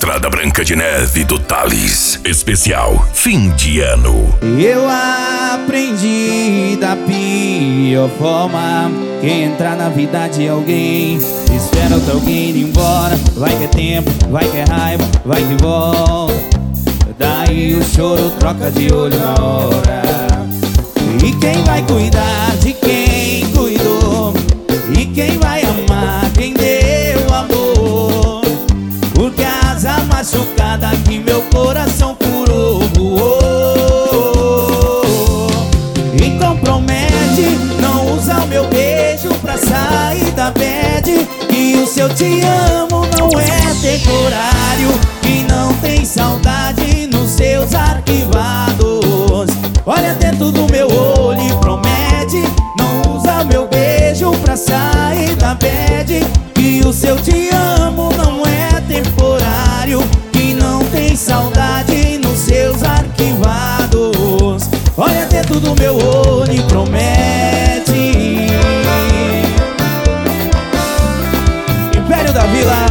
Estrada Branca de Neve do Thalles. Especial fim de ano. Eu aprendi da pior forma que entrar na vida de alguém. Espera outro alguém ir embora. Vai que é tempo, vai que é raiva, vai que volta. Daí o choro troca de olho na hora. E quem vai cuidar de quem cuidou? E quem vai amar quem deu amor? Porque a asa machucada que meu coração curou. Então promete não usar o meu beijo pra sair da bad. Que o seu te amo não é temporário. Que não tem saudade nos seus arquivados. Olha dentro do meu olho e promete não usar meu beijo pra sair da bad. Que o seu te amo não é temporário. Que não tem saudade nos seus arquivados. Olha dentro do meu olho e promete. Império da Vila.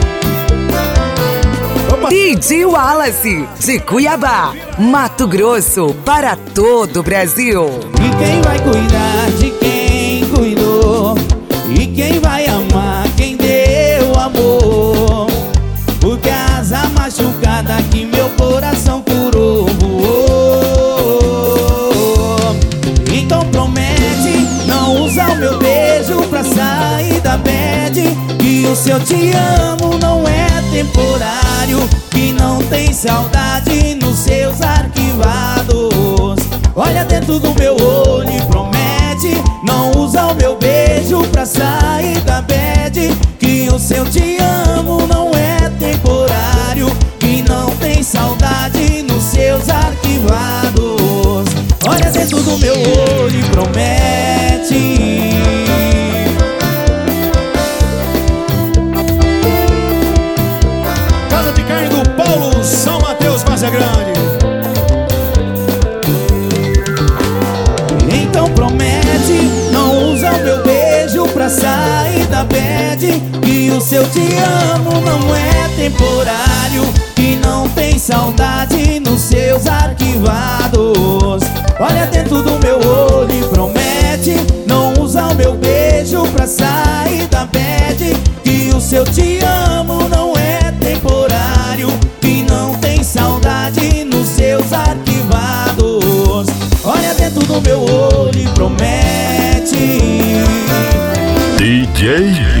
DJ Wallace, de Cuiabá, Mato Grosso, para todo o Brasil. E quem vai cuidar de quem cuidou? E quem vai amar quem deu amor? Porque a asa machucada que meu coração curou. Então promete não usar o meu beijo pra sair da bad. Que o seu te amo não é temporário. Que não tem saudade nos seus arquivados. Olha dentro do meu olho e promete não usar o meu beijo pra sair da bad. Que o seu te amo não é temporário. Que não tem saudade nos seus arquivados. Olha dentro do meu olho e promete. Casa de Carne do Paulo, São Mateus, Várzea Grande. Então promete não usar o meu beijo pra sair da bad. Que o seu te amo não é temporário. Que não tem saudade nos seus arquivados. Olha dentro do meu olho e promete não usar o meu beijo pra sair da bad. Que o seu te amo não é temporário. Que não tem saudade nos seus arquivados. Olha dentro do meu olho e promete. DJ